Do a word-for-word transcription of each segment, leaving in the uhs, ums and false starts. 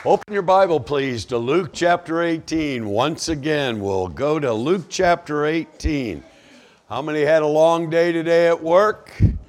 Open your Bible, please, to Luke chapter eighteen. Once again, we'll go to Luke chapter eighteen. How many had a long day today at work?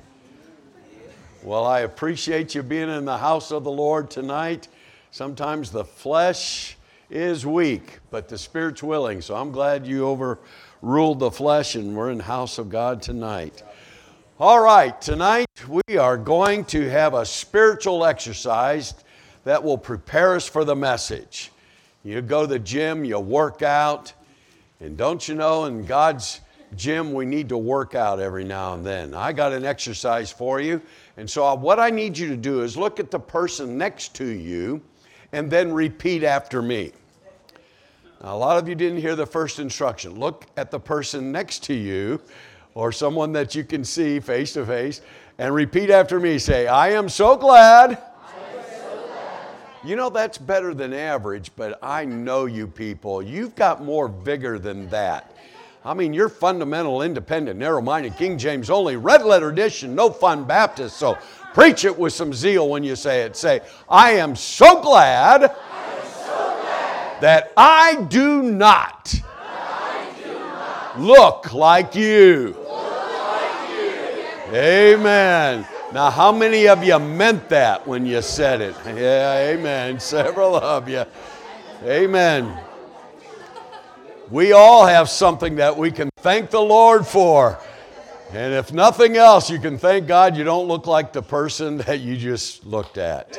Well, I appreciate you being in the house of the Lord tonight. Sometimes the flesh is weak, but the Spirit's willing. So I'm glad you overruled the flesh and we're in the house of God tonight. All right, tonight we are going to have a spiritual exercise that will prepare us for the message. You go to the gym, you work out, and don't you know, in God's gym, we need to work out every now and then. I got an exercise for you, and so what I need you to do is look at the person next to you and then repeat after me. Now, a lot of you didn't hear the first instruction. Look at the person next to you or someone that you can see face to face and repeat after me. Say, I am so glad. You know, that's better than average, but I know you people. You've got more vigor than that. I mean, you're fundamental, independent, narrow-minded, King James only, red letter edition, no fun Baptist. So preach it with some zeal when you say it. Say, I am so glad, I am so glad that I do not, that I do not look like you. Look like you. Amen. Now, how many of you meant that when you said it? Yeah, amen. Several of you. Amen. We all have something that we can thank the Lord for. And if nothing else, you can thank God you don't look like the person that you just looked at.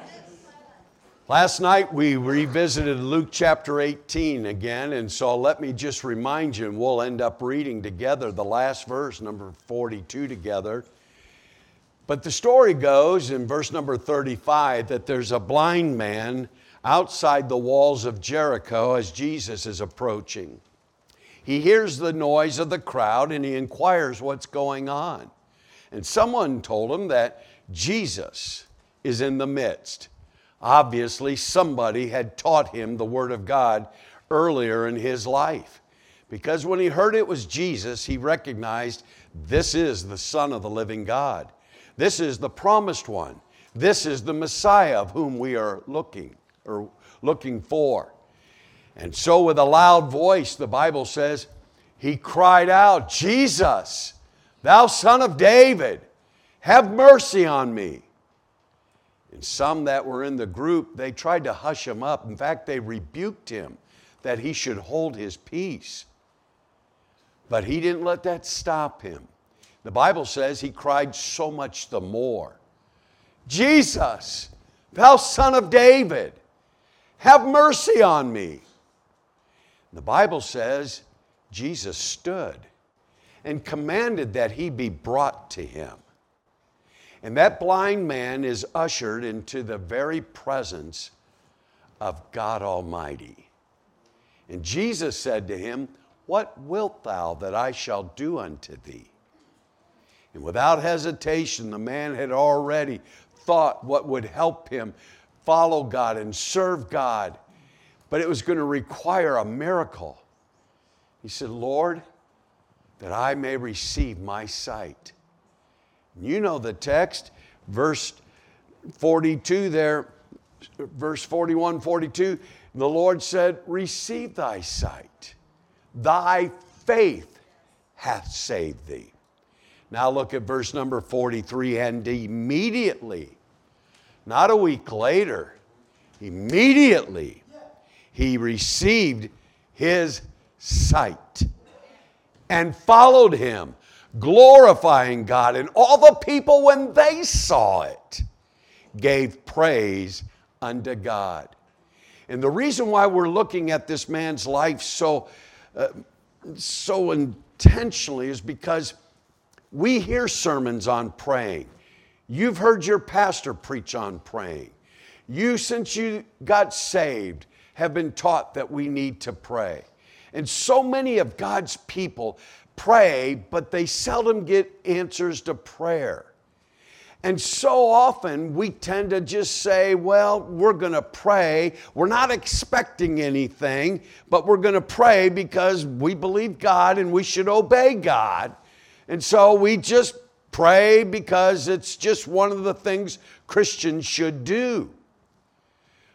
Last night we revisited Luke chapter eighteen again, and so let me just remind you, and we'll end up reading together the last verse, number forty-two together. But the story goes in verse number thirty-five that there's a blind man outside the walls of Jericho as Jesus is approaching. He hears the noise of the crowd and he inquires what's going on. And someone told him that Jesus is in the midst. Obviously, somebody had taught him the Word of God earlier in his life. Because when he heard it was Jesus, he recognized this is the Son of the living God. This is the promised one. This is the Messiah of whom we are looking or looking for. And so with a loud voice, the Bible says, he cried out, Jesus, thou Son of David, have mercy on me. And some that were in the group, they tried to hush him up. In fact, they rebuked him that he should hold his peace. But he didn't let that stop him. The Bible says he cried so much the more. Jesus, thou Son of David, have mercy on me. The Bible says Jesus stood and commanded that he be brought to him. And that blind man is ushered into the very presence of God Almighty. And Jesus said to him, what wilt thou that I shall do unto thee? And without hesitation, the man had already thought what would help him follow God and serve God. But it was going to require a miracle. He said, Lord, that I may receive my sight. You know the text, verse forty-two there, verse forty-one, forty-two. The Lord said, receive thy sight. Thy faith hath saved thee. Now look at verse number forty-three. And immediately, not a week later, immediately he received his sight and followed him, glorifying God. And all the people, when they saw it, gave praise unto God. And the reason why we're looking at this man's life so, uh, so intentionally is because we hear sermons on praying. You've heard your pastor preach on praying. You, since you got saved, have been taught that we need to pray. And so many of God's people pray, but they seldom get answers to prayer. And so often we tend to just say, well, we're going to pray. We're not expecting anything, but we're going to pray because we believe God and we should obey God. And so we just pray because it's just one of the things Christians should do.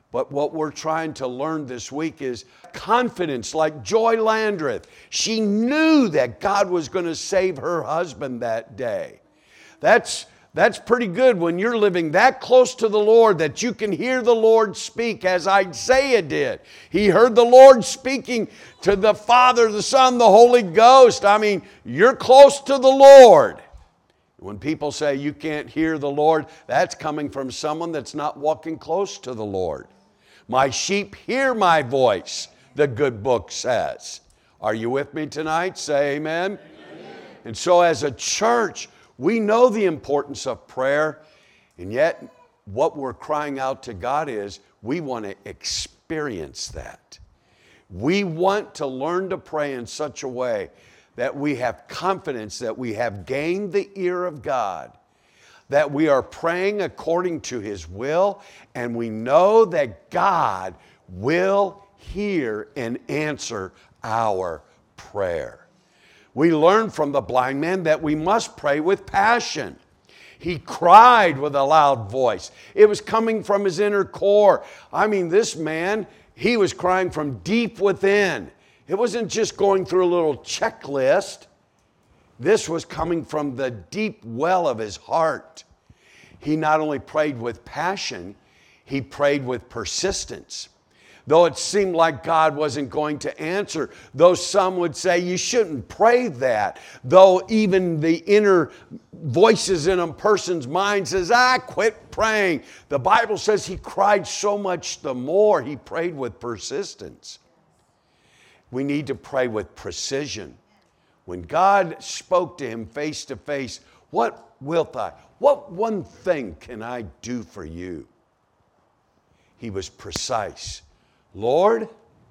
But what we're trying to learn this week is confidence, like Joy Landreth. She knew that God was going to save her husband that day. That's, that's pretty good when you're living that close to the Lord that you can hear the Lord speak, as Isaiah did. He heard the Lord speaking to the Father, the Son, the Holy Ghost. I mean, you're close to the Lord. When people say you can't hear the Lord, that's coming from someone that's not walking close to the Lord. My sheep hear my voice, the good book says. Are you with me tonight? Say amen. Amen. And so as a church, we know the importance of prayer, and yet what we're crying out to God is we want to experience that. We want to learn to pray in such a way that we have confidence that we have gained the ear of God, that we are praying according to His will, and we know that God will hear and answer our prayer. We learn from the blind man that we must pray with passion. He cried with a loud voice. It was coming from his inner core. I mean, this man, he was crying from deep within. It wasn't just going through a little checklist. This was coming from the deep well of his heart. He not only prayed with passion, he prayed with persistence. Though it seemed like God wasn't going to answer, though some would say you shouldn't pray that, though even the inner voices in a person's mind says, ah, quit praying. The Bible says he cried so much the more. He prayed with persistence. We need to pray with precision. When God spoke to him face to face, what wilt I? What one thing can I do for you? He was precise. Lord,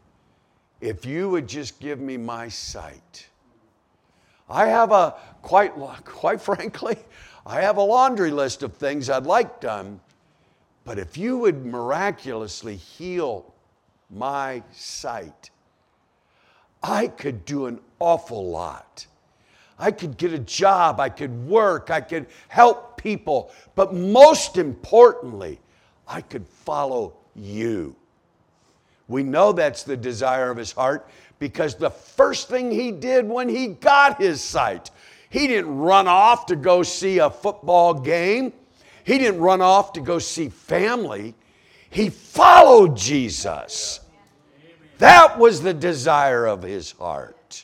if you would just give me my sight. I have a, quite, quite frankly, I have a laundry list of things I'd like done, but if you would miraculously heal my sight, I could do an awful lot. I could get a job, I could work, I could help people, but most importantly, I could follow you. We know that's the desire of his heart because the first thing he did when he got his sight, he didn't run off to go see a football game. He didn't run off to go see family. He followed Jesus. That was the desire of his heart.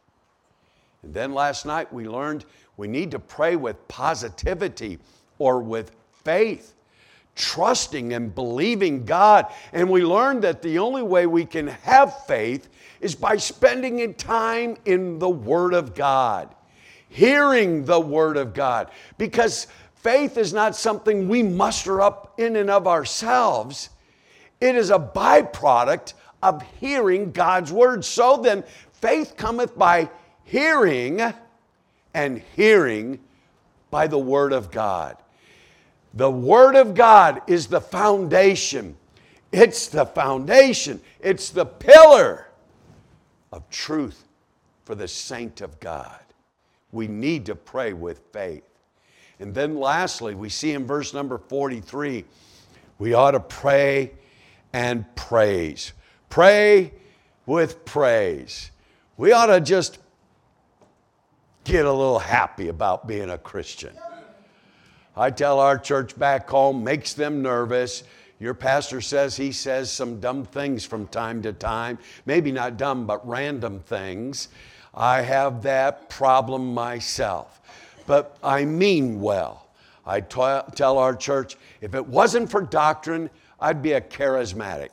And then last night we learned we need to pray with positivity or with faith, trusting and believing God. And we learned that the only way we can have faith is by spending time in the Word of God, hearing the Word of God. Because faith is not something we muster up in and of ourselves. It is a byproduct of hearing God's Word. So then, faith cometh by hearing, and hearing by the Word of God. The Word of God is the foundation. It's the foundation. It's the pillar of truth for the saint of God. We need to pray with faith. And then lastly, we see in verse number forty-three, we ought to pray and praise. Pray with praise. We ought to just get a little happy about being a Christian. I tell our church back home, makes them nervous. Your pastor says he says some dumb things from time to time. Maybe not dumb, but random things. I have that problem myself. But I mean well. I t- tell our church, if it wasn't for doctrine, I'd be a charismatic.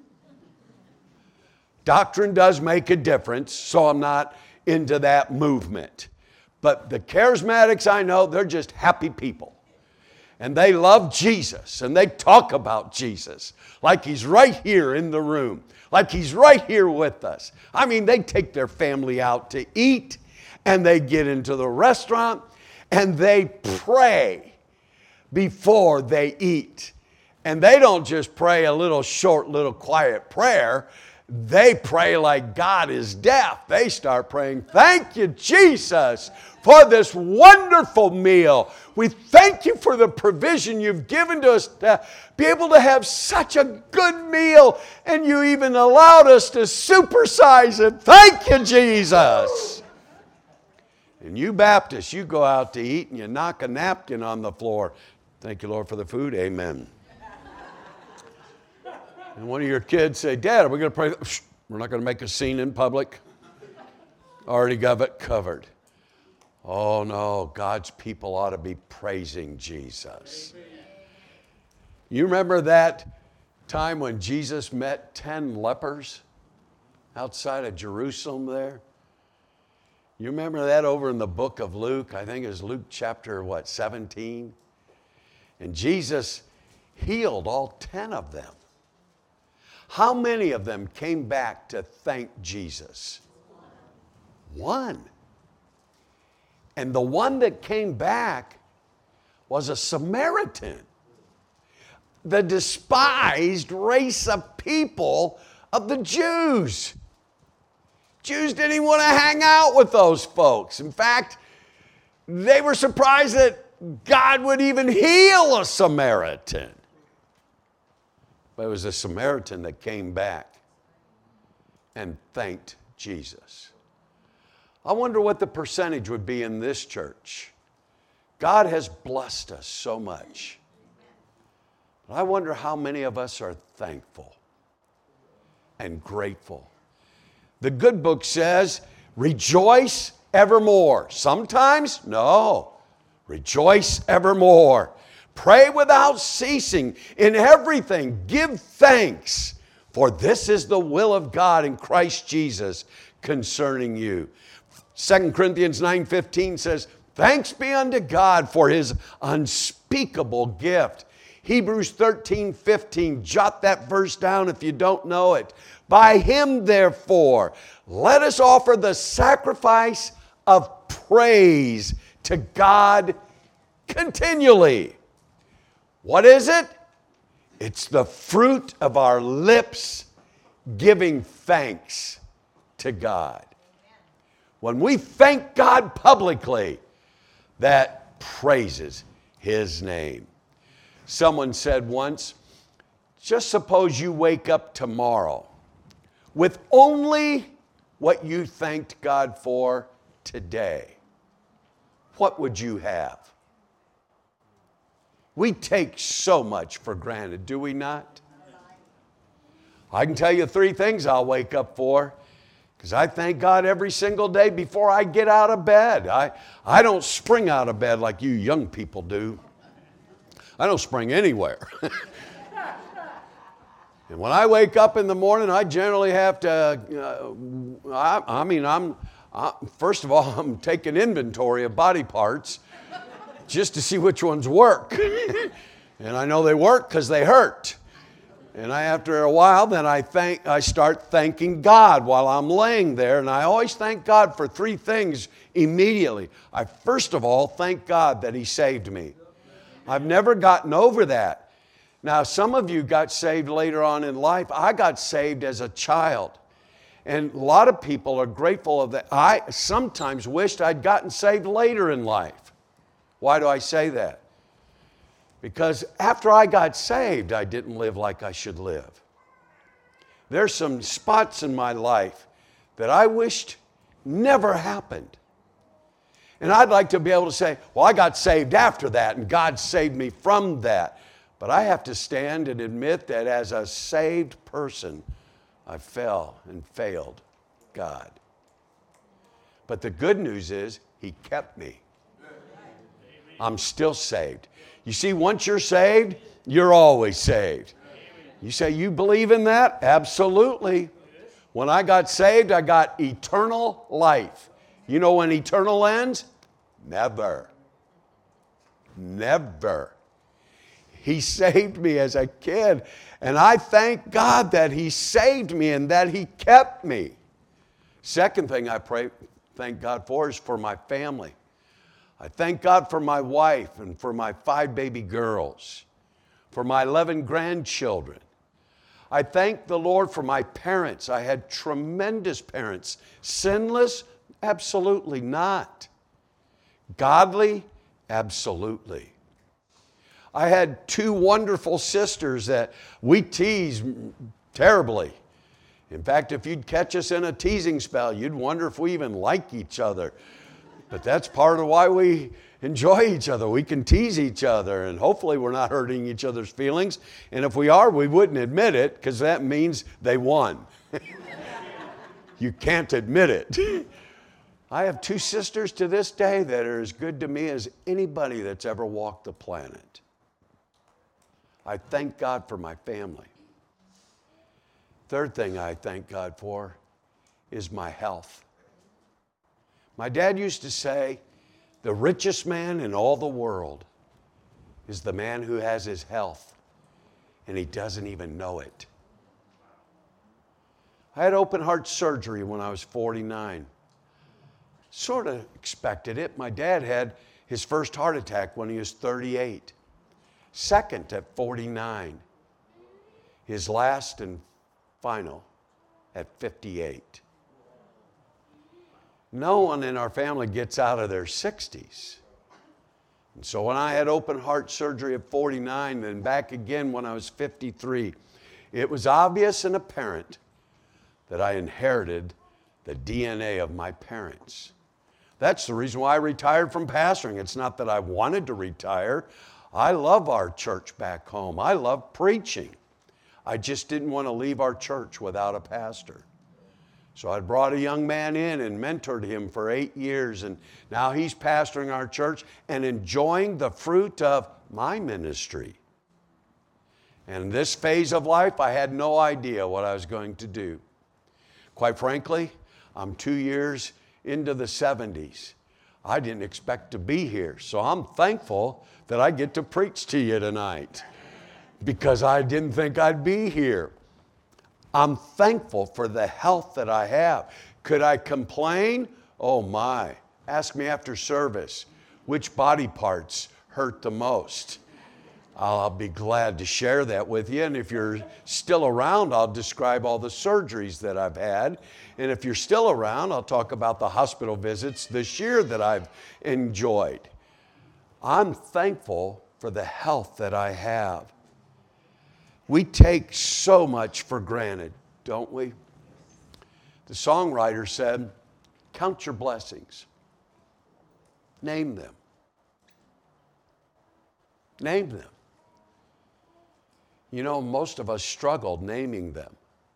Doctrine does make a difference, so I'm not into that movement. But the charismatics I know, they're just happy people. And they love Jesus, and they talk about Jesus like he's right here in the room, like he's right here with us. I mean, they take their family out to eat, and they get into the restaurant, and they pray before they eat. And they don't just pray a little short, little quiet prayer. they pray like God is deaf. They start praying, thank you, Jesus, for this wonderful meal. We thank you for the provision you've given to us to be able to have such a good meal, and you even allowed us to supersize it. Thank you, Jesus. And you Baptists, you go out to eat and you knock a napkin on the floor. Thank you, Lord, for the food. Amen. And one of your kids say, Dad, are we going to pray? Shh, we're not going to make a scene in public. Already got it covered. Oh, no, God's people ought to be praising Jesus. You remember that time when Jesus met ten lepers outside of Jerusalem there? You remember that over in the book of Luke? I think it was Luke chapter, what, seventeen? And Jesus healed all ten of them. How many of them came back to thank Jesus? One. And the one that came back was a Samaritan. The despised race of people of the Jews. Jews didn't even want to hang out with those folks. In fact, they were surprised that God would even heal a Samaritan. But it was a Samaritan that came back and thanked Jesus. I wonder what the percentage would be in this church. God has blessed us so much. But I wonder how many of us are thankful and grateful. The good book says, rejoice evermore. Sometimes, no. Rejoice evermore. Pray without ceasing. In everything, give thanks. For this is the will of God in Christ Jesus concerning you. Second Corinthians nine fifteen says, thanks be unto God for his unspeakable gift. Hebrews thirteen fifteen, jot that verse down if you don't know it. By him, therefore, let us offer the sacrifice of praise to God continually. What is it? It's the fruit of our lips giving thanks to God. When we thank God publicly, that praises his name. Someone said once, just suppose you wake up tomorrow with only what you thanked God for today. What would you have? We take so much for granted, do we not? I can tell you three things I'll wake up for, because I thank God every single day before I get out of bed. I, I don't spring out of bed like you young people do. I don't spring anywhere. And when I wake up in the morning, I generally have to, uh, I, I mean, I'm, I, first of all, I'm taking inventory of body parts just to see which ones work. And I know they work because they hurt. And I, after a while, then I thank, I start thanking God while I'm laying there. And I always thank God for three things immediately. I first of all thank God that he saved me. I've never gotten over that. Now, some of you got saved later on in life. I got saved as a child. And a lot of people are grateful of that. I sometimes wished I'd gotten saved later in life. Why do I say that? Because after I got saved, I didn't live like I should live. There's some spots in my life that I wished never happened. And I'd like to be able to say, well, I got saved after that, and God saved me from that. But I have to stand and admit that as a saved person, I fell and failed God. But the good news is, he kept me. I'm still saved. You see, once you're saved, you're always saved. You say, you believe in that? Absolutely. When I got saved, I got eternal life. You know when eternal ends? Never. Never. He saved me as a kid, and I thank God that he saved me and that he kept me. Second thing I pray, thank God for is for my family. I thank God for my wife and for my five baby girls, for my eleven grandchildren. I thank the Lord for my parents. I had tremendous parents. Sinless? Absolutely not. Godly? Absolutely. I had two wonderful sisters that we teased terribly. In fact, if you'd catch us in a teasing spell, you'd wonder if we even like each other. But that's part of why we enjoy each other. We can tease each other, and hopefully we're not hurting each other's feelings. And if we are, we wouldn't admit it, because that means they won. You can't admit it. I have two sisters to this day that are as good to me as anybody that's ever walked the planet. I thank God for my family. Third thing I thank God for is my health. My dad used to say, the richest man in all the world is the man who has his health, and he doesn't even know it. I had open heart surgery when I was forty-nine. Sort of expected it. My dad had his first heart attack when he was thirty-eight. Second at forty-nine. His last and final at fifty-eight. No one in our family gets out of their sixties. And so when I had open heart surgery at forty-nine, then back again when I was fifty-three, it was obvious and apparent that I inherited the D N A of my parents. That's the reason why I retired from pastoring. It's not that I wanted to retire. I love our church back home. I love preaching. I just didn't want to leave our church without a pastor. So I brought a young man in and mentored him for eight years, and now he's pastoring our church and enjoying the fruit of my ministry. And in this phase of life, I had no idea what I was going to do. Quite frankly, I'm two years into the seventies. I didn't expect to be here, so I'm thankful that I get to preach to you tonight because I didn't think I'd be here. I'm thankful for the health that I have. Could I complain? Oh my. Ask me after service, which body parts hurt the most? I'll be glad to share that with you. And if you're still around, I'll describe all the surgeries that I've had. And if you're still around, I'll talk about the hospital visits this year that I've enjoyed. I'm thankful for the health that I have. We take so much for granted, don't we? The songwriter said, count your blessings. Name them. Name them. You know, most of us struggled naming them.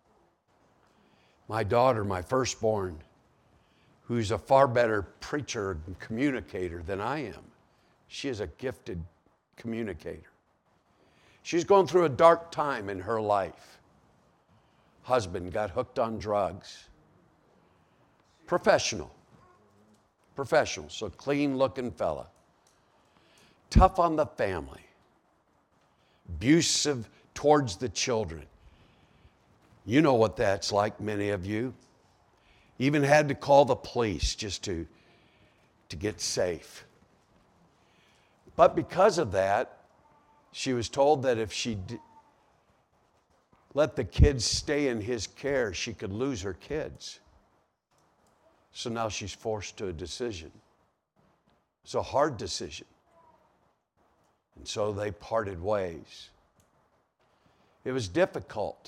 My daughter, my firstborn, who's a far better preacher and communicator than I am, she is a gifted communicator. She's going through a dark time in her life. Husband got hooked on drugs. Professional. Professional, so clean-looking fella. Tough on the family. Abusive towards the children. You know what that's like, many of you. Even had to call the police just to, to get safe. But because of that, she was told that if she d- let the kids stay in his care, she could lose her kids. So now she's forced to a decision. It's a hard decision. And so they parted ways. It was difficult.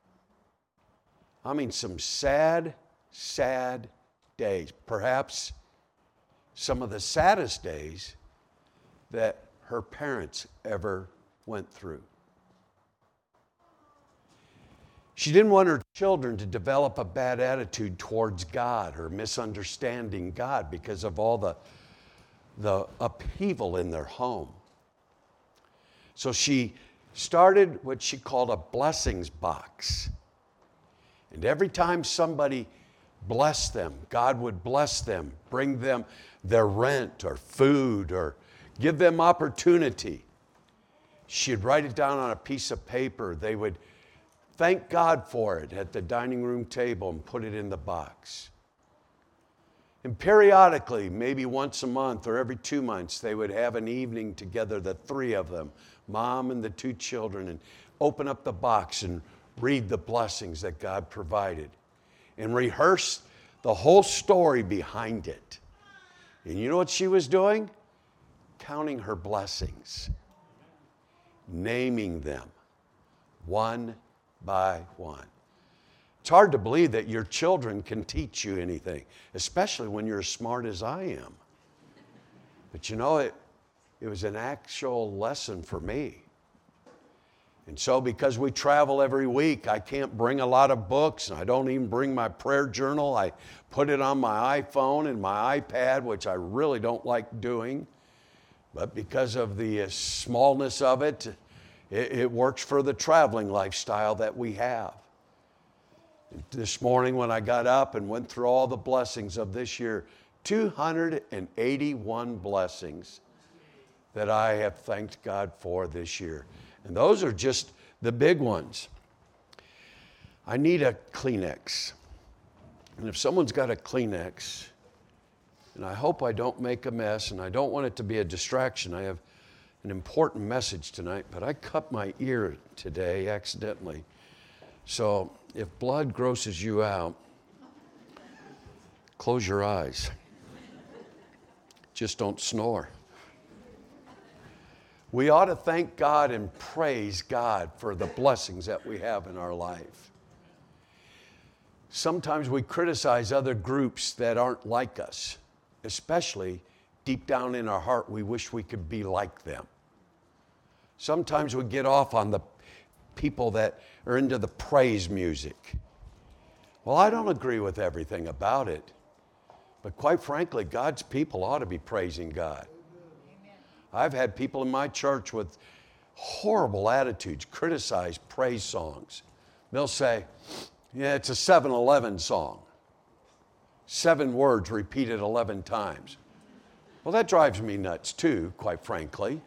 I mean, some sad, sad days. Perhaps some of the saddest days that her parents ever went through. She didn't want her children to develop a bad attitude towards God or misunderstanding God because of all the, the upheaval in their home. So she started what she called a blessings box. And every time somebody blessed them, God would bless them, bring them their rent or food or give them opportunity. She'd write it down on a piece of paper. They would thank God for it at the dining room table and put it in the box. And periodically, maybe once a month or every two months, they would have an evening together, the three of them, mom and the two children, and open up the box and read the blessings that God provided and rehearse the whole story behind it. And you know what she was doing? Counting her blessings, naming them one by one. It's hard to believe that your children can teach you anything, especially when you're as smart as I am. But you know, it, it was an actual lesson for me. And so because we travel every week, I can't bring a lot of books, and I don't even bring my prayer journal. I put it on my iPhone and my iPad, which I really don't like doing. But because of the smallness of it, it, it works for the traveling lifestyle that we have. This morning when I got up and went through all the blessings of this year, two hundred eighty-one blessings that I have thanked God for this year. And those are just the big ones. I need a Kleenex. And if someone's got a Kleenex, and I hope I don't make a mess, and I don't want it to be a distraction. I have an important message tonight, but I cut my ear today accidentally. So if blood grosses you out, close your eyes. Just don't snore. We ought to thank God and praise God for the blessings that we have in our life. Sometimes we criticize other groups that aren't like us, especially deep down in our heart, we wish we could be like them. Sometimes we get off on the people that are into the praise music. Well, I don't agree with everything about it, but quite frankly, God's people ought to be praising God. Amen. I've had people in my church with horrible attitudes criticize praise songs. They'll say, yeah, it's a seven eleven song. Seven words repeated eleven times. Well, that drives me nuts too, quite frankly.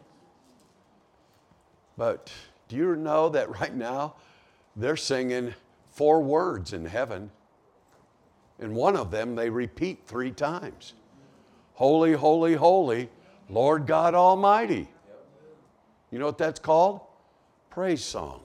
But do you know that right now they're singing four words in heaven, and one of them they repeat three times. Holy, holy, holy, Lord God Almighty. You know what that's called? Praise song.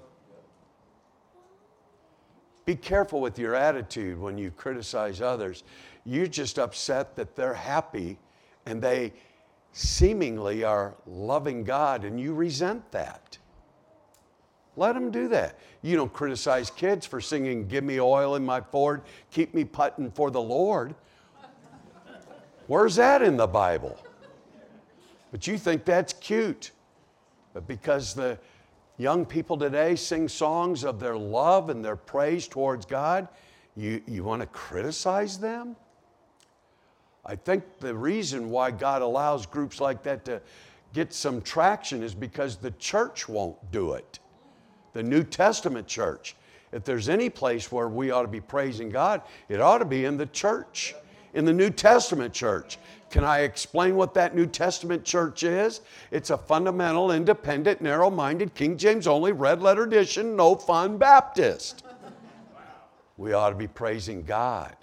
Be careful with your attitude when you criticize others. You're just upset that they're happy and they seemingly are loving God, and you resent that. Let them do that. You don't criticize kids for singing, "Give me oil in my Ford, keep me putting for the Lord." Where's that in the Bible? But you think that's cute. But because the young people today sing songs of their love and their praise towards God, you, you want to criticize them? I think the reason why God allows groups like that to get some traction is because the church won't do it. The New Testament church. If there's any place where we ought to be praising God, it ought to be in the church, in the New Testament church. Can I explain what that New Testament church is? It's a fundamental, independent, narrow-minded, King James only, red letter edition, no fun Baptist. We ought to be praising God.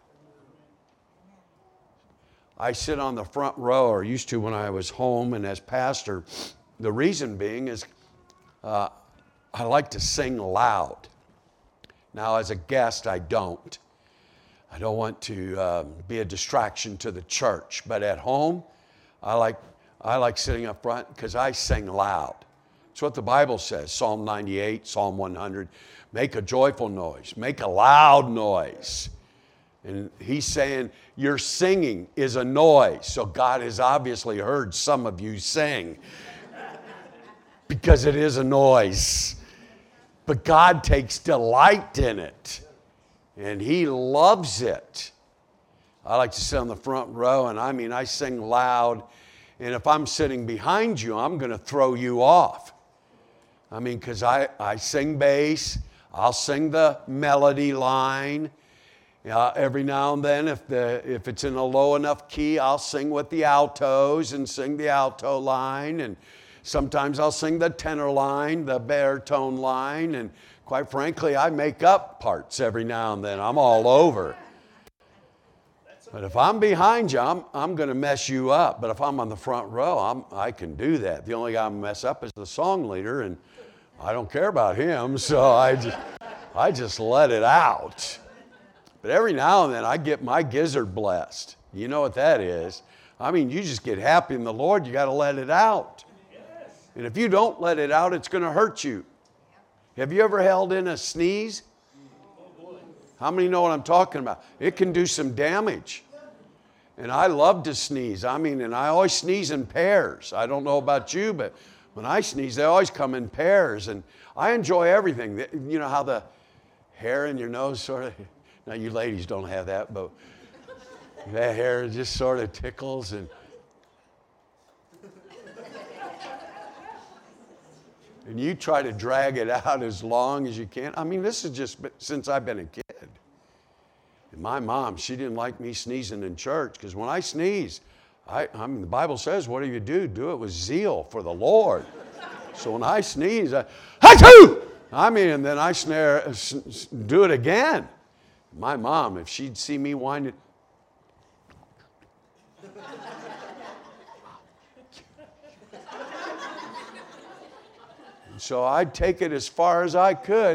I sit on the front row, or used to when I was home and as pastor. The reason being is uh, I like to sing loud. Now, as a guest, I don't. I don't want to um, be a distraction to the church. But at home, I like, I like sitting up front because I sing loud. It's what the Bible says, Psalm ninety-eight, Psalm one hundred. Make a joyful noise. Make a loud noise. And he's saying your singing is a noise. So God has obviously heard some of you sing because it is a noise. But God takes delight in it, and He loves it. I like to sit on the front row, and I mean, I sing loud, and if I'm sitting behind you, I'm going to throw you off. I mean, because I, I sing bass, I'll sing the melody line. Uh, every now and then, if, the, if it's in a low enough key, I'll sing with the altos and sing the alto line, and sometimes I'll sing the tenor line, the baritone line, and quite frankly, I make up parts every now and then. I'm all over. But if I'm behind you, I'm, I'm going to mess you up. But if I'm on the front row, I'm, I can do that. The only guy I'm going to mess up is the song leader, and I don't care about him, so I just, I just let it out. But every now and then I get my gizzard blessed. You know what that is? I mean, you just get happy in the Lord, you got to let it out. And if you don't let it out, it's going to hurt you. Have you ever held in a sneeze? How many know what I'm talking about? It can do some damage. And I love to sneeze. I mean, and I always sneeze in pairs. I don't know about you, but when I sneeze, they always come in pairs. And I enjoy everything. You know how the hair in your nose sort of, now you ladies don't have that, but that hair just sort of tickles. And and you try to drag it out as long as you can. I mean, this is just since I've been a kid. And my mom, she didn't like me sneezing in church because when I sneeze, I, I mean, the Bible says, what do you do? Do it with zeal for the Lord. So when I sneeze, I, Achoo! I mean, and then I snare, do it again. My mom, if she'd see me whining, so I'd take it as far as I could.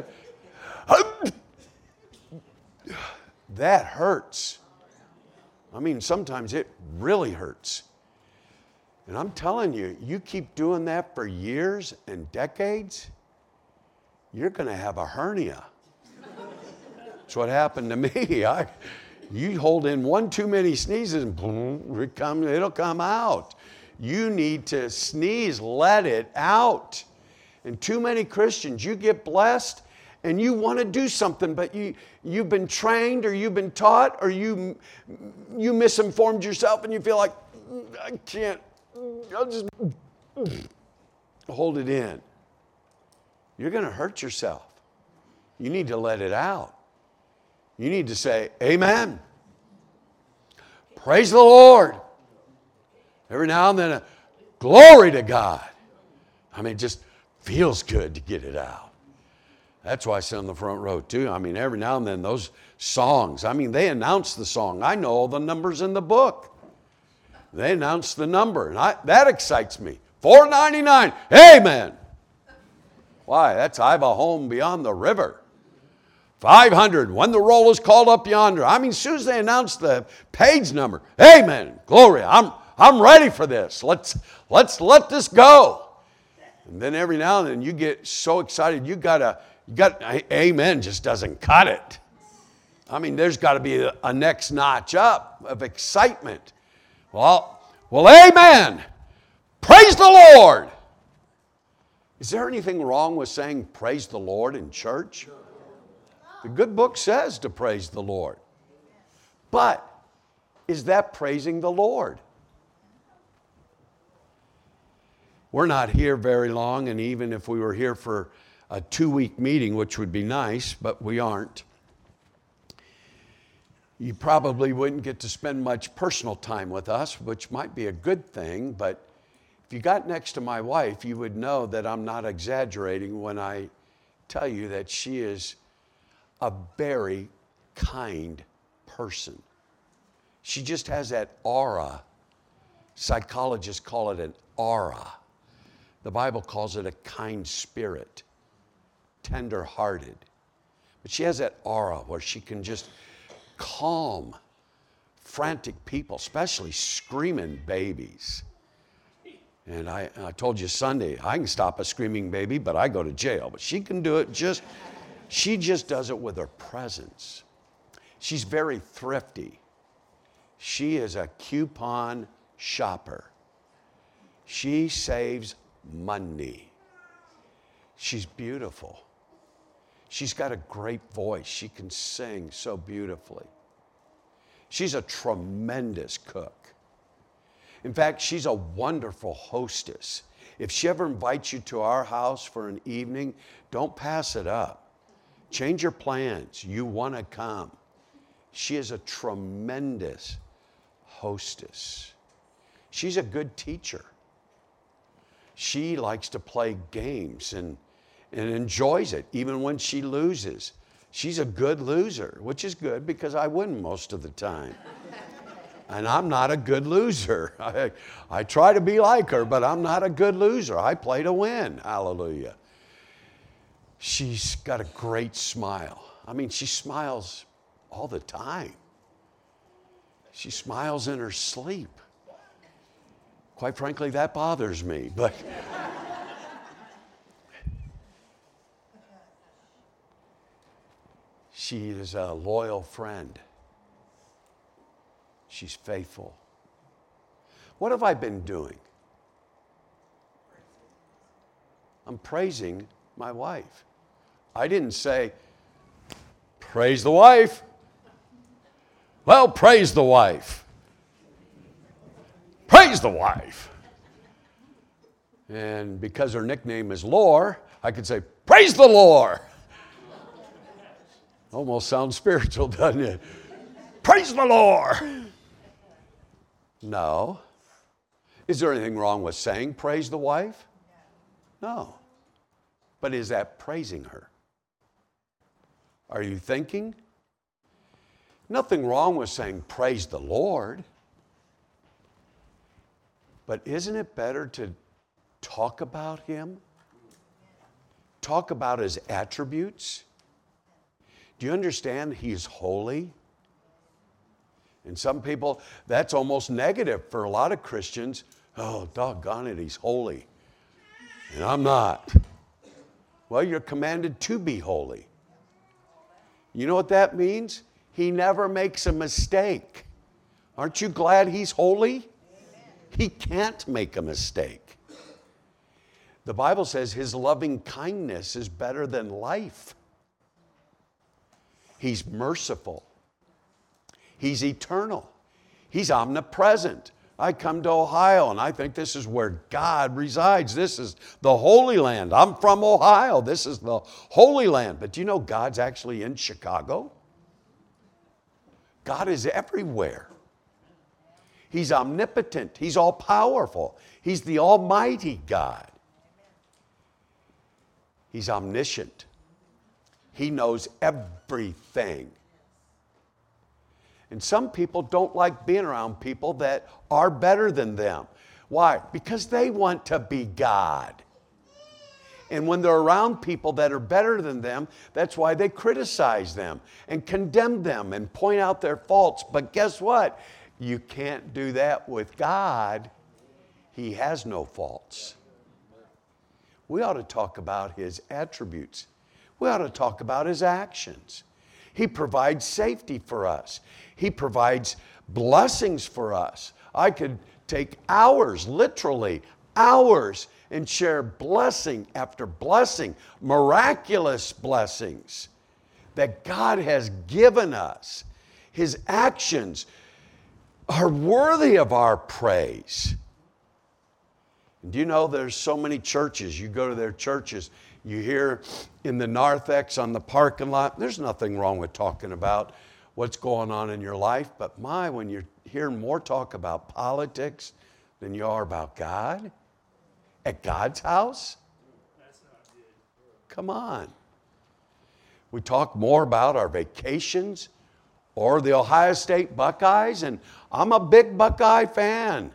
That hurts. I mean, sometimes it really hurts. And I'm telling you, you keep doing that for years and decades, you're going to have a hernia. That's what happened to me. I, you hold in one too many sneezes and boom, it come, it'll come out. You need to sneeze, let it out. And too many Christians, you get blessed and you want to do something, but you, you've been trained or you've been taught or you, you misinformed yourself and you feel like, I can't, I'll just hold it in. You're going to hurt yourself. You need to let it out. You need to say, amen. Praise the Lord. Every now and then, a glory to God. I mean, it just feels good to get it out. That's why I sit on the front row too. I mean, every now and then those songs, I mean, they announce the song. I know all the numbers in the book. They announce the number, and I, that excites me. four ninety-nine, amen. Why? That's I've a home beyond the river. five hundred, when the roll is called up yonder. I mean, as soon as they announce the page number, amen, glory, I'm, I'm ready for this. Let's, let's let this go. And then every now and then you get so excited, you gotta, you got, amen just doesn't cut it. I mean, there's got to be a, a next notch up of excitement. Well, well, amen. Praise the Lord. Is there anything wrong with saying praise the Lord in church? The good book says to praise the Lord. But is that praising the Lord? We're not here very long, and even if we were here for a two-week meeting, which would be nice, but we aren't, you probably wouldn't get to spend much personal time with us, which might be a good thing, but if you got next to my wife, you would know that I'm not exaggerating when I tell you that she is a very kind person. She just has that aura. Psychologists call it an aura. The Bible calls it a kind spirit, tender-hearted. But she has that aura where she can just calm frantic people, especially screaming babies. And I, I told you Sunday, I can stop a screaming baby, but I go to jail. But she can do it just, she just does it with her presence. She's very thrifty. She is a coupon shopper. She saves money. She's beautiful. She's got a great voice. She can sing so beautifully. She's a tremendous cook. In fact, she's a wonderful hostess. If she ever invites you to our house for an evening, don't pass it up. Change your plans. You want to come. She is a tremendous hostess. She's a good teacher. She likes to play games and, and enjoys it, even when she loses. She's a good loser, which is good because I win most of the time. And I'm not a good loser. I, I try to be like her, but I'm not a good loser. I play to win. Hallelujah. She's got a great smile. I mean, she smiles all the time. She smiles in her sleep. Quite frankly, that bothers me, but she is a loyal friend. She's faithful. What have I been doing? I'm praising my wife. I didn't say, praise the wife. Well, praise the wife. Praise the wife. And because her nickname is Lore, I could say, praise the Lord. Almost sounds spiritual, doesn't it? Praise the Lord. No. Is there anything wrong with saying praise the wife? No. But is that praising her? Are you thinking? Nothing wrong with saying praise the Lord. But isn't it better to talk about Him? Talk about His attributes? Do you understand He's holy? And some people, that's almost negative for a lot of Christians. Oh, doggone it, He's holy. And I'm not. Well, you're commanded to be holy. You know what that means? He never makes a mistake. Aren't you glad He's holy? He can't make a mistake. The Bible says His loving kindness is better than life. He's merciful. He's eternal. He's omnipresent. I come to Ohio and I think this is where God resides. This is the Holy Land. I'm from Ohio. This is the Holy Land. But do you know God's actually in Chicago? God is everywhere. He's omnipotent. He's all powerful. He's the Almighty God. He's omniscient. He knows everything. And some people don't like being around people that are better than them. Why? Because they want to be God. And when they're around people that are better than them, that's why they criticize them and condemn them and point out their faults. But guess what? You can't do that with God. He has no faults. We ought to talk about His attributes. We ought to talk about His actions. He provides safety for us. He provides blessings for us. I could take hours, literally hours, and share blessing after blessing, miraculous blessings that God has given us. His actions are worthy of our praise. And do you know there's so many churches, you go to their churches, you hear in the narthex on the parking lot, there's nothing wrong with talking about what's going on in your life, but my, when you're hearing more talk about politics than you are about God, at God's house? Come on. We talk more about our vacations or the Ohio State Buckeyes, and I'm a big Buckeye fan.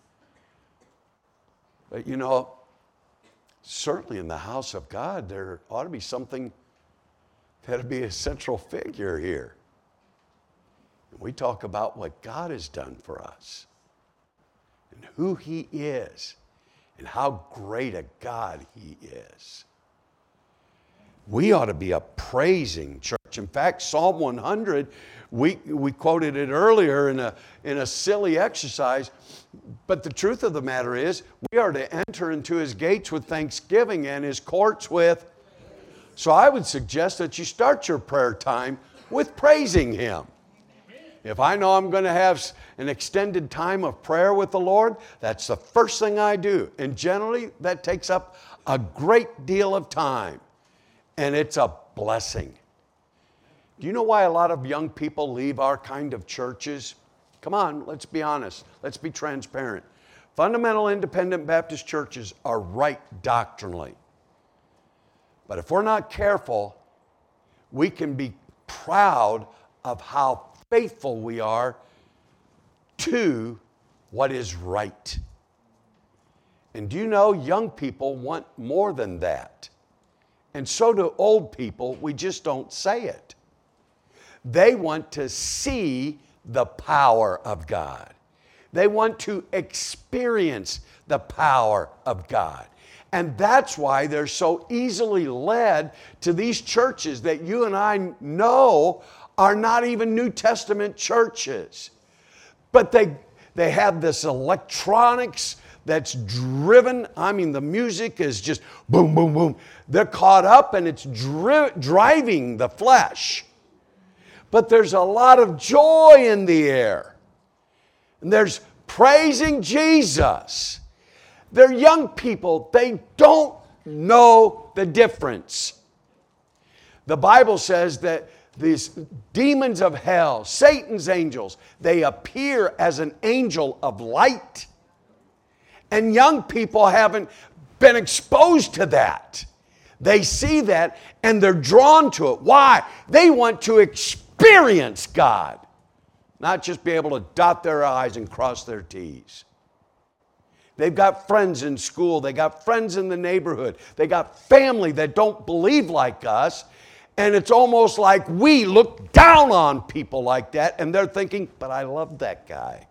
But you know, certainly in the house of God, there ought to be something that'll be a central figure here. We talk about what God has done for us and who He is and how great a God He is. We ought to be a praising church. In fact, Psalm one hundred, we, we quoted it earlier in a, in a silly exercise, but the truth of the matter is we are to enter into His gates with thanksgiving and His courts with. So I would suggest that you start your prayer time with praising Him. If I know I'm going to have an extended time of prayer with the Lord, that's the first thing I do. And generally, that takes up a great deal of time. And it's a blessing. Do you know why a lot of young people leave our kind of churches? Come on, let's be honest. Let's be transparent. Fundamental independent Baptist churches are right doctrinally. But if we're not careful, we can be proud of how faithful we are to what is right. And do you know young people want more than that? And so do old people. We just don't say it. They want to see the power of God. They want to experience the power of God. And that's why they're so easily led to these churches that you and I know are not even New Testament churches. But they, they have this electronics that's driven. I mean, the music is just boom, boom, boom. They're caught up and it's dri- driving the flesh. But there's a lot of joy in the air. And there's praising Jesus. They're young people. They don't know the difference. The Bible says that these demons of hell, Satan's angels, they appear as an angel of light. And young people haven't been exposed to that. They see that and they're drawn to it. Why? They want to experience God, not just be able to dot their I's and cross their T's. They've got friends in school. They got friends in the neighborhood. They got family that don't believe like us. And it's almost like we look down on people like that. And they're thinking, but I love that guy.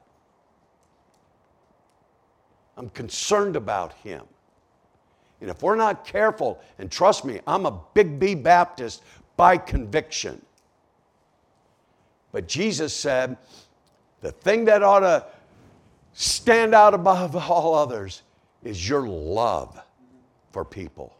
I'm concerned about him. And if we're not careful, and trust me, I'm a big B Baptist by conviction. But Jesus said, the thing that ought to stand out above all others is your love for people.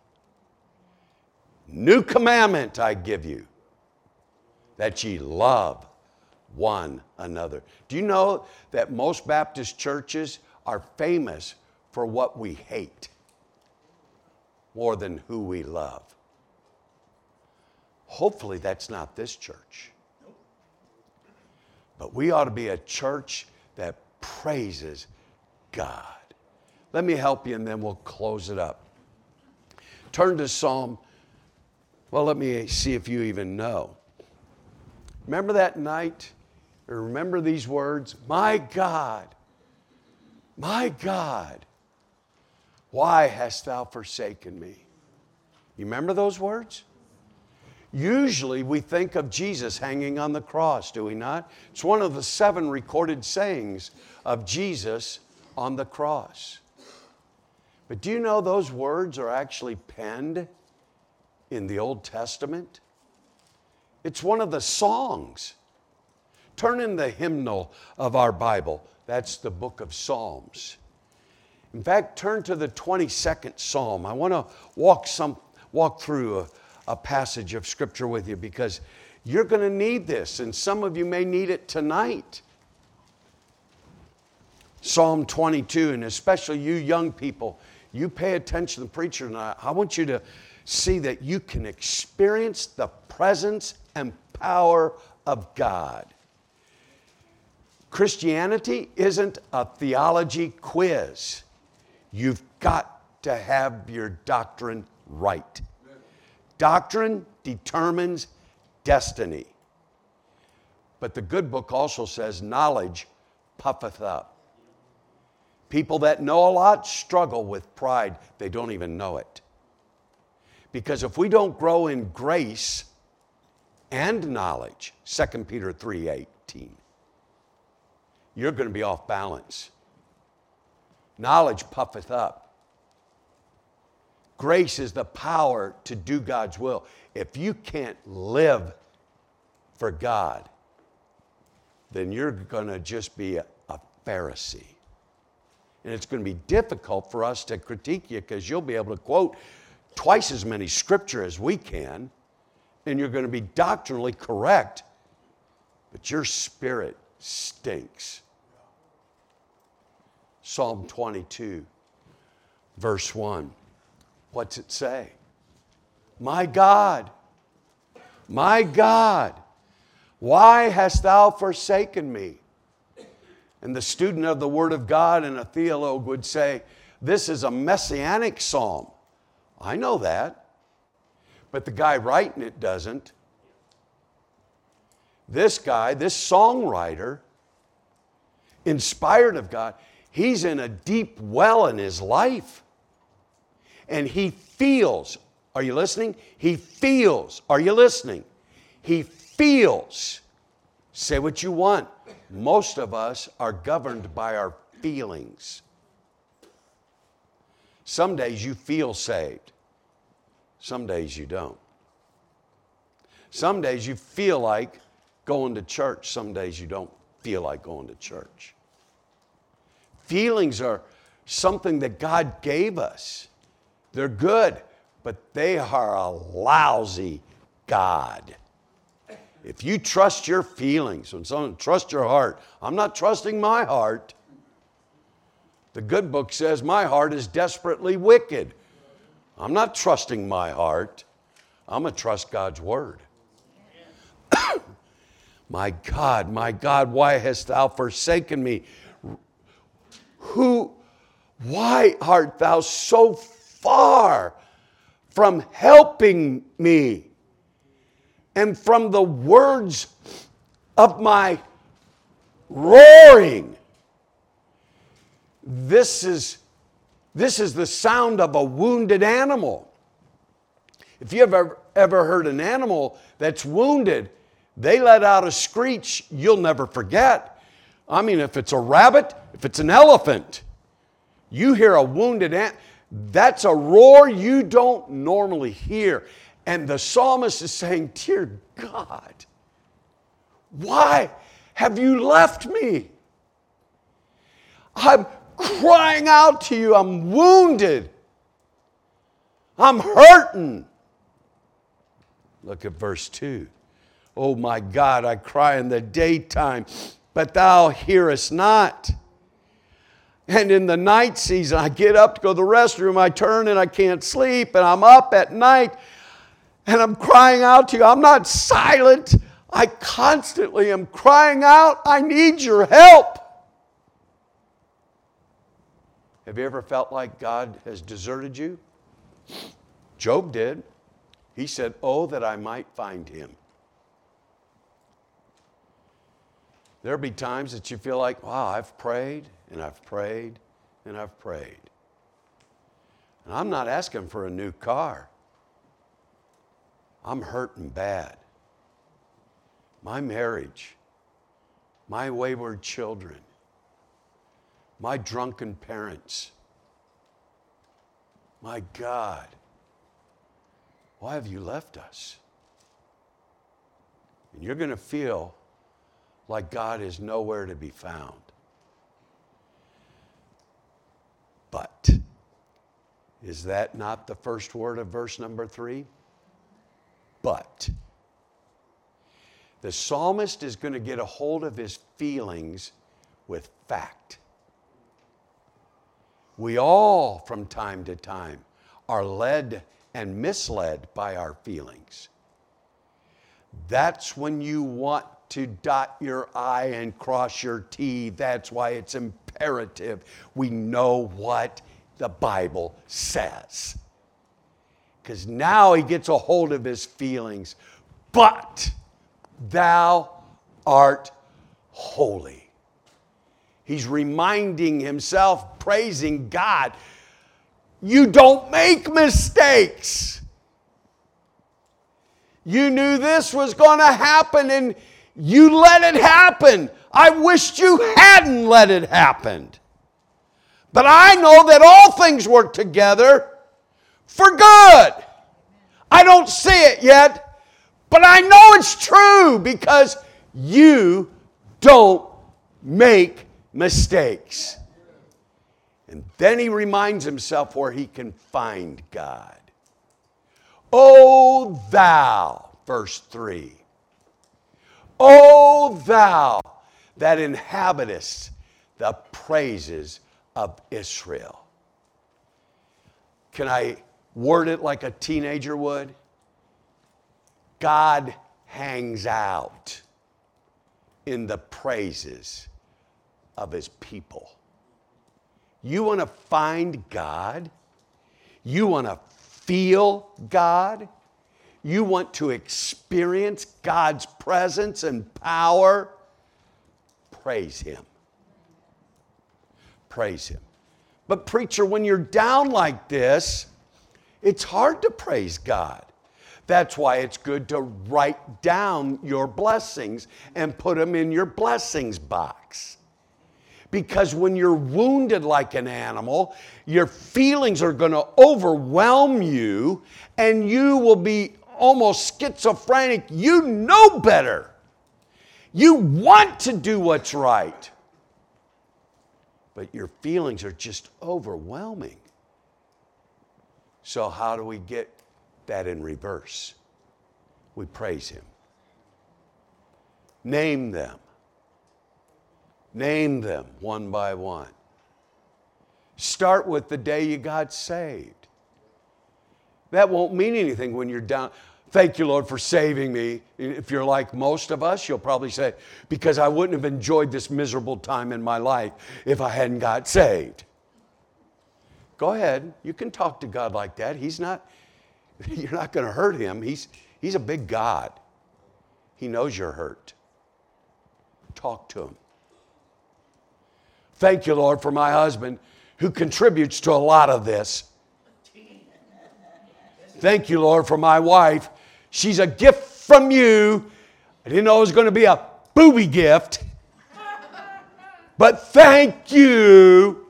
New commandment I give you, that ye love one another. Do you know that most Baptist churches are famous for what we hate more than who we love? Hopefully that's not this church. But we ought to be a church that praises God. Let me help you and then we'll close it up. Turn to Psalm, well, let me see if you even know. Remember that night? Or remember these words? My God, my God, why hast thou forsaken me? You remember those words? Usually we think of Jesus hanging on the cross, do we not? It's one of the seven recorded sayings of Jesus on the cross. But do you know those words are actually penned in the Old Testament? It's one of the songs. Turn in the hymnal of our Bible. That's the book of Psalms. In fact, turn to the twenty-second Psalm. I want to walk some walk through a, a passage of Scripture with you because you're going to need this, and some of you may need it tonight. Psalm twenty-two, and especially you young people, you pay attention to the preacher, and I, I want you to see that you can experience the presence and power of God. Christianity isn't a theology quiz. You've got to have your doctrine right. Doctrine determines destiny. But the good book also says knowledge puffeth up. People that know a lot struggle with pride. They don't even know it. Because if we don't grow in grace and knowledge, Second Peter three eighteen, you're going to be off balance. Knowledge puffeth up. Grace is the power to do God's will. If you can't live for God, then you're going to just be a, a Pharisee. And it's going to be difficult for us to critique you because you'll be able to quote twice as many scripture as we can, and you're going to be doctrinally correct, but your spirit stinks. Psalm twenty-two, verse one. What's it say? My God, my God, why hast thou forsaken me? And the student of the Word of God and a theologue would say, this is a messianic psalm. I know that. But the guy writing it doesn't. This guy, this songwriter, inspired of God, he's in a deep well in his life. And he feels, Are you listening? He feels. Are you listening? He feels. Say what you want. Most of us are governed by our feelings. Some days you feel saved. Some days you don't. Some days you feel like going to church. Some days you don't feel like going to church. Feelings are something that God gave us. They're good, but they are a lousy God. If you trust your feelings, when someone trust your heart, I'm not trusting my heart. The good book says my heart is desperately wicked. I'm not trusting my heart. I'm going to trust God's word. My God, my God, why hast thou forsaken me? Who, why art thou so far from helping me and from the words of my roaring? This is, this is the sound of a wounded animal. If you have ever, ever heard an animal that's wounded, they let out a screech you'll never forget. I mean, if it's a rabbit, if it's an elephant, you hear a wounded ant, that's a roar you don't normally hear. And the psalmist is saying, dear God, why have you left me? I'm crying out to you. I'm wounded. I'm hurting. Look at verse two. Oh my God, I cry in the daytime, but thou hearest not. And in the night season, I get up to go to the restroom, I turn and I can't sleep, and I'm up at night, and I'm crying out to you. I'm not silent. I constantly am crying out, I need your help. Have you ever felt like God has deserted you? Job did. He said, oh, that I might find him. There'll be times that you feel like, wow, I've prayed and I've prayed and I've prayed. And I'm not asking for a new car. I'm hurting bad. My marriage, my wayward children, my drunken parents. My God, why have you left us? And you're going to feel like God is nowhere to be found. But is that not the first word of verse number three? But. The psalmist is going to get a hold of his feelings with fact. We all, from time to time, are led and misled by our feelings. That's when you want to dot your I and cross your T. That's why it's imperative we know what the Bible says. Because now he gets a hold of his feelings. But thou art holy. He's reminding himself, praising God. You don't make mistakes. You knew this was going to happen and you let it happen. I wished you hadn't let it happen. But I know that all things work together for good. I don't see it yet, but I know it's true because you don't make mistakes. And then he reminds himself where he can find God. O thou, verse three. O thou that inhabitest the praises of Israel. Can I word it like a teenager would? God hangs out in the praises of his people. You want to find God? You want to feel God? You want to experience God's presence and power? Praise him. Praise him. But preacher, when you're down like this, It's hard to praise God. That's why it's good to write down your blessings and put them in your blessings box. Because when you're wounded like an animal, your feelings are going to overwhelm you and you will be almost schizophrenic. You know better. You want to do what's right. But your feelings are just overwhelming. So how do we get that in reverse? We praise Him. Name them. Name them one by one. Start with the day you got saved. That won't mean anything when you're down. Thank you, Lord, for saving me. If you're like most of us, you'll probably say, because I wouldn't have enjoyed this miserable time in my life if I hadn't got saved. Go ahead. You can talk to God like that. He's not, you're not going to hurt Him. He's, he's a big God. He knows you're hurt. Talk to Him. Thank you, Lord, for my husband who contributes to a lot of this. Thank you, Lord, for my wife. She's a gift from you. I didn't know it was going to be a booby gift. But thank you.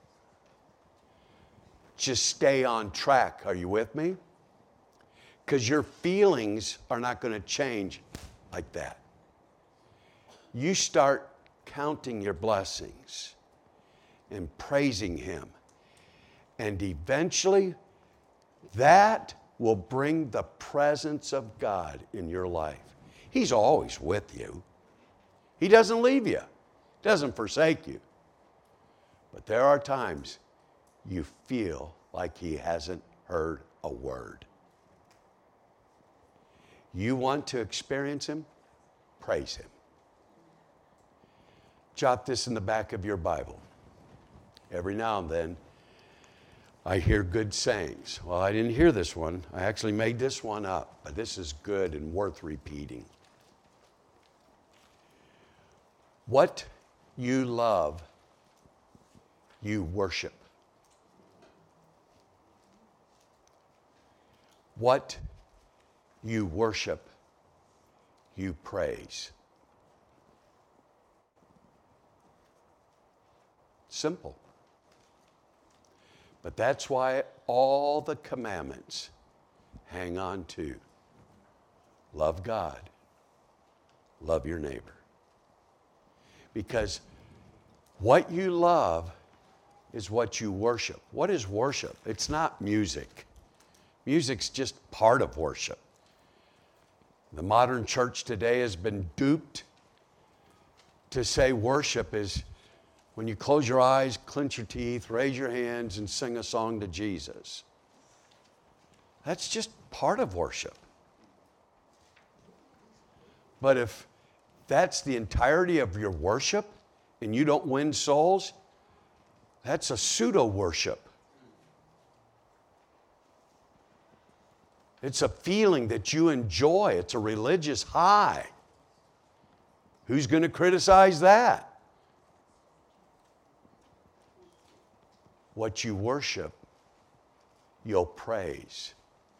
Just stay on track. Are you with me? Because your feelings are not going to change like that. You start counting your blessings and praising Him. And eventually, that will bring the presence of God in your life. He's always with you. He doesn't leave you. Doesn't forsake you. But there are times you feel like He hasn't heard a word. You want to experience Him? Praise Him. Jot this in the back of your Bible. Every now and then, I hear good sayings. Well, I didn't hear this one. I actually made this one up, but this is good and worth repeating. What you love, you worship. What you worship, you praise. Simple. But that's why all the commandments hang on to. Love God. Love your neighbor. Because what you love is what you worship. What is worship? It's not music. Music's just part of worship. The modern church today has been duped to say worship is when you close your eyes, clench your teeth, raise your hands, and sing a song to Jesus. That's just part of worship. But if that's the entirety of your worship and you don't win souls, that's a pseudo-worship. It's a feeling that you enjoy. It's a religious high. Who's going to criticize that? What you worship, you'll praise.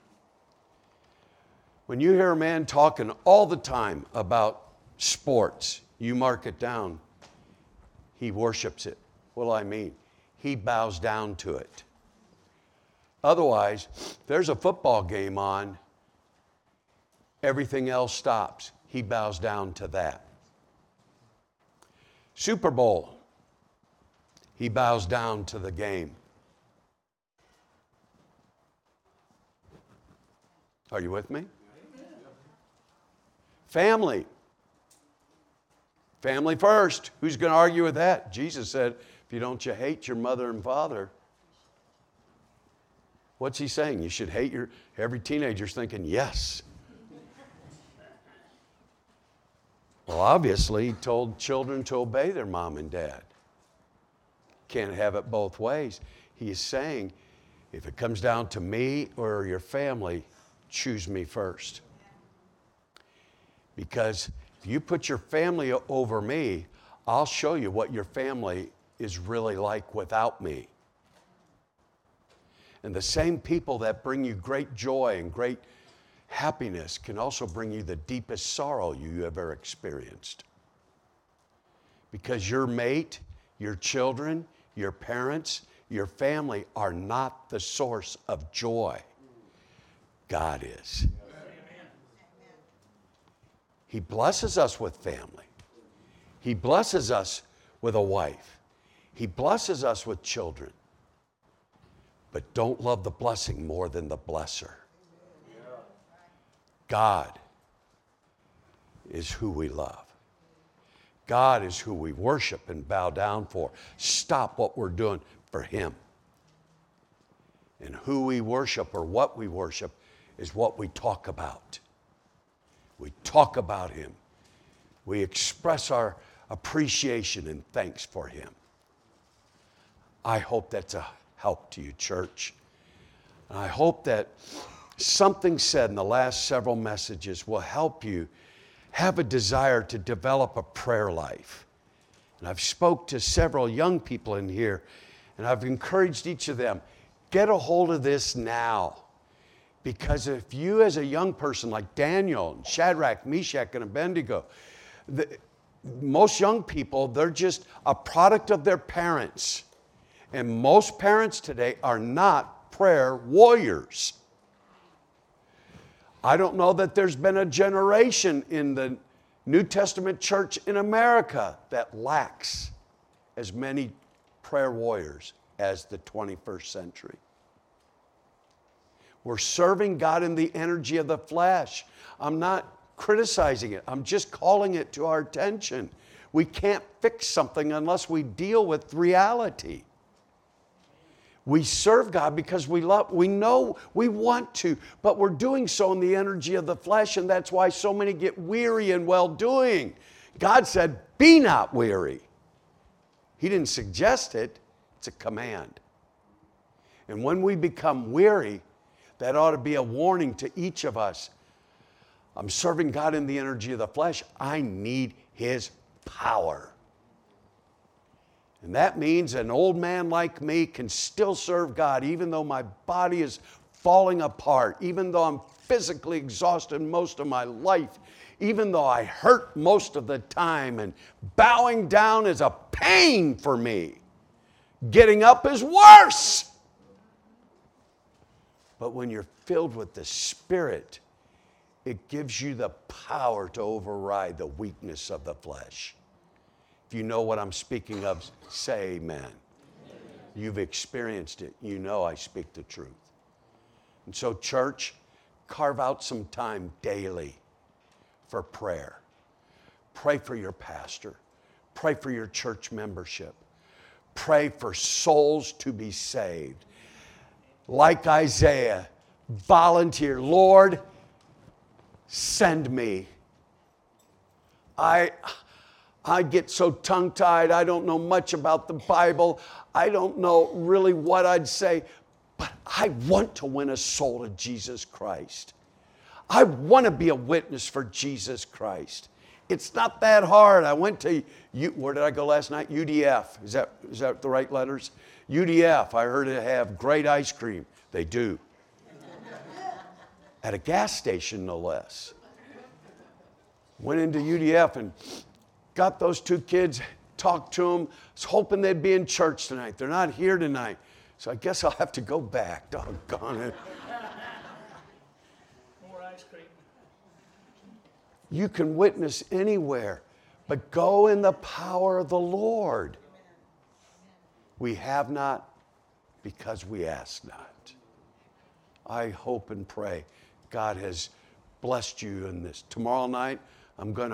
When you hear a man talking all the time about sports, you mark it down. He worships it. What do I mean? He bows down to it. Otherwise, there's a football game on, everything else stops. He bows down to that. Super Bowl. He bows down to the game. Are you with me? Family. Family first. Who's going to argue with that? Jesus said, if you don't, you hate your mother and father. What's He saying? You should hate your... Every teenager's thinking, yes. Well, obviously, He told children to obey their mom and dad. Can't have it both ways. He is saying, if it comes down to me or your family, choose me first. Because if you put your family over me, I'll show you what your family is really like without me. And the same people that bring you great joy and great happiness can also bring you the deepest sorrow you ever experienced. Because your mate, your children, your parents, your family are not the source of joy. God is. He blesses us with family. He blesses us with a wife. He blesses us with children. But don't love the blessing more than the blesser. God is who we love. God is who we worship and bow down for. Stop what we're doing for Him. And who we worship or what we worship is what we talk about. We talk about Him. We express our appreciation and thanks for Him. I hope that's a help to you, church. And I hope that something said in the last several messages will help you have a desire to develop a prayer life. And I've spoke to several young people in here, and I've encouraged each of them, get a hold of this now. Because if you as a young person like Daniel, and Shadrach, Meshach, and Abednego, the, most young people, they're just a product of their parents. And most parents today are not prayer warriors. I don't know that there's been a generation in the New Testament church in America that lacks as many prayer warriors as the twenty-first century. We're serving God in the energy of the flesh. I'm not criticizing it. I'm just calling it to our attention. We can't fix something unless we deal with reality. We serve God because we love, we know we want to, but we're doing so in the energy of the flesh, and that's why so many get weary in well-doing. God said, be not weary. He didn't suggest it. It's a command. And when we become weary, that ought to be a warning to each of us. I'm serving God in the energy of the flesh. I need His power. And that means an old man like me can still serve God even though my body is falling apart, even though I'm physically exhausted most of my life, even though I hurt most of the time, and bowing down is a pain for me. Getting up is worse. But when you're filled with the Spirit, it gives you the power to override the weakness of the flesh. If you know what I'm speaking of, say amen. Amen. You've experienced it. You know I speak the truth. And so, church, carve out some time daily for prayer. Pray for your pastor. Pray for your church membership. Pray for souls to be saved. Like Isaiah, volunteer. Lord, send me. I... I get so tongue-tied. I don't know much about the Bible. I don't know really what I'd say, but I want to win a soul to Jesus Christ. I want to be a witness for Jesus Christ. It's not that hard. I went to, U, where did I go last night? U D F. Is that, is that the right letters? U D F. I heard it have great ice cream. They do. At a gas station, no less. Went into U D F and got those two kids, talked to them. Was hoping they'd be in church tonight. They're not here tonight. So I guess I'll have to go back. Doggone it. More ice cream. You can witness anywhere, but go in the power of the Lord. We have not because we ask not. I hope and pray God has blessed you in this. Tomorrow night, I'm going to